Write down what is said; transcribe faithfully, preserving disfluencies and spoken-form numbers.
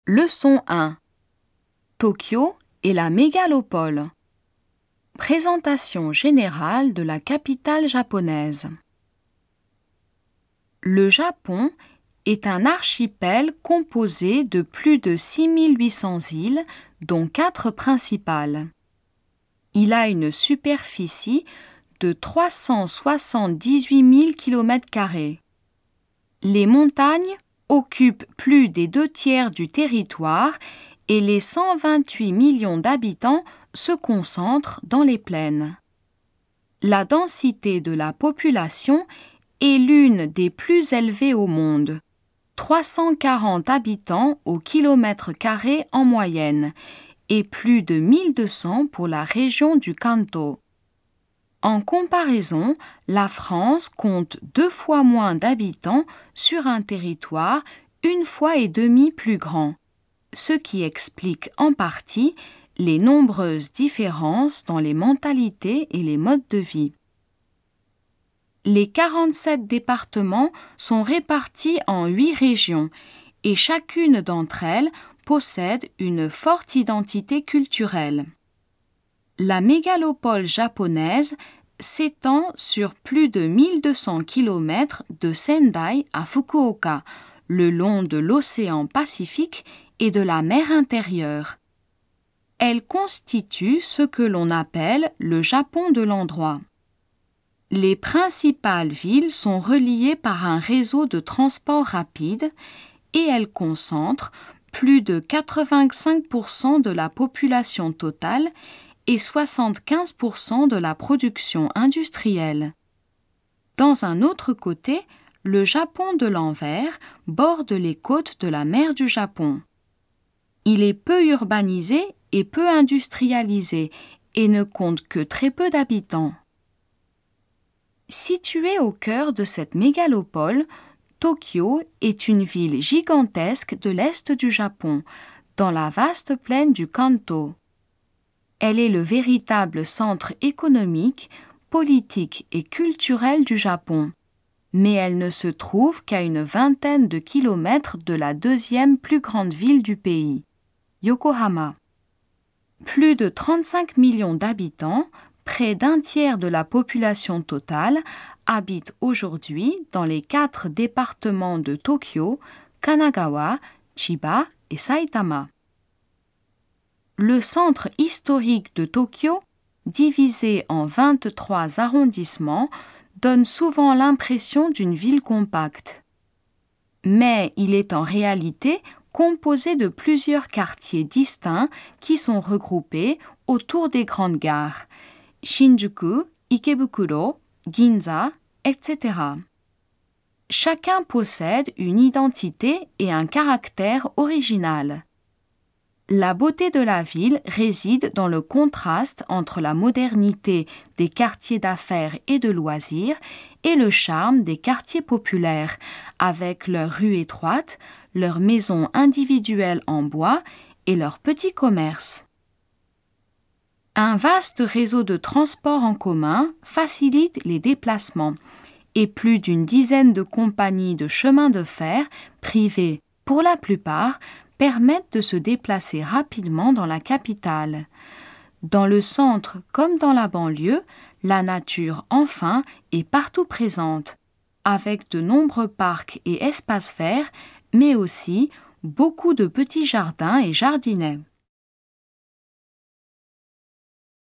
Leçon un. Tokyo est la mégalopole. Présentation générale de la capitale japonaise. Le Japon est un archipel composé de plus de six mille huit cents îles, dont quatre principales. Il a une superficie de trois cent soixante-dix-huit mille kilomètres carrés. Les montagnes occupent plus des deux tiers du territoire et les cent vingt-huit millions d'habitants se concentrent dans les plaines. La densité de la population est l'une des plus élevées au monde, trois cent quarante habitants au kilomètre carré en moyenne et plus de mille deux cents pour la région du Kanto. En comparaison, la France compte deux fois moins d'habitants sur un territoire une fois et demie plus grand, ce qui explique en partie les nombreuses différences dans les mentalités et les modes de vie. Les quarante-sept départements sont répartis en huit régions et chacune d'entre elles possède une forte identité culturelle. La mégalopole japonaise s'étend sur plus de mille deux cents kilomètres de Sendai à Fukuoka, le long de l'océan Pacifique et de la mer intérieure. Elle constitue ce que l'on appelle le Japon de l'endroit. Les principales villes sont reliées par un réseau de transport rapide et elles concentrent plus de quatre-vingt-cinq pour cent de la population totale et soixante-quinze pour cent de la production industrielle. Dans un autre côté, le Japon de l'envers borde les côtes de la mer du Japon. Il est peu urbanisé et peu industrialisé et ne compte que très peu d'habitants. Située au cœur de cette mégalopole, Tokyo est une ville gigantesque de l'est du Japon, dans la vaste plaine du Kanto. Elle est le véritable centre économique, politique et culturel du Japon, mais elle ne se trouve qu'à une vingtaine de kilomètres de la deuxième plus grande ville du pays, Yokohama. Plus de trente-cinq millions d'habitants, près d'un tiers de la population totale, habitent aujourd'hui dans les quatre départements de Tokyo, Kanagawa, Chiba et Saitama. Le centre historique de Tokyo, divisé en vingt-trois arrondissements, donne souvent l'impression d'une ville compacte. Mais il est en réalité composé de plusieurs quartiers distincts qui sont regroupés autour des grandes gares, Shinjuku, Ikebukuro, Ginza, et cetera. Chacun possède une identité et un caractère original. La beauté de la ville réside dans le contraste entre la modernité des quartiers d'affaires et de loisirs et le charme des quartiers populaires, avec leurs rues étroites, leurs maisons individuelles en bois et leurs petits commerces. Un vaste réseau de transports en commun facilite les déplacements et plus d'une dizaine de compagnies de chemin de fer, privées pour la plupart, permettent de se déplacer rapidement dans la capitale. Dans le centre comme dans la banlieue, la nature enfin est partout présente, avec de nombreux parcs et espaces verts, mais aussi beaucoup de petits jardins et jardinets.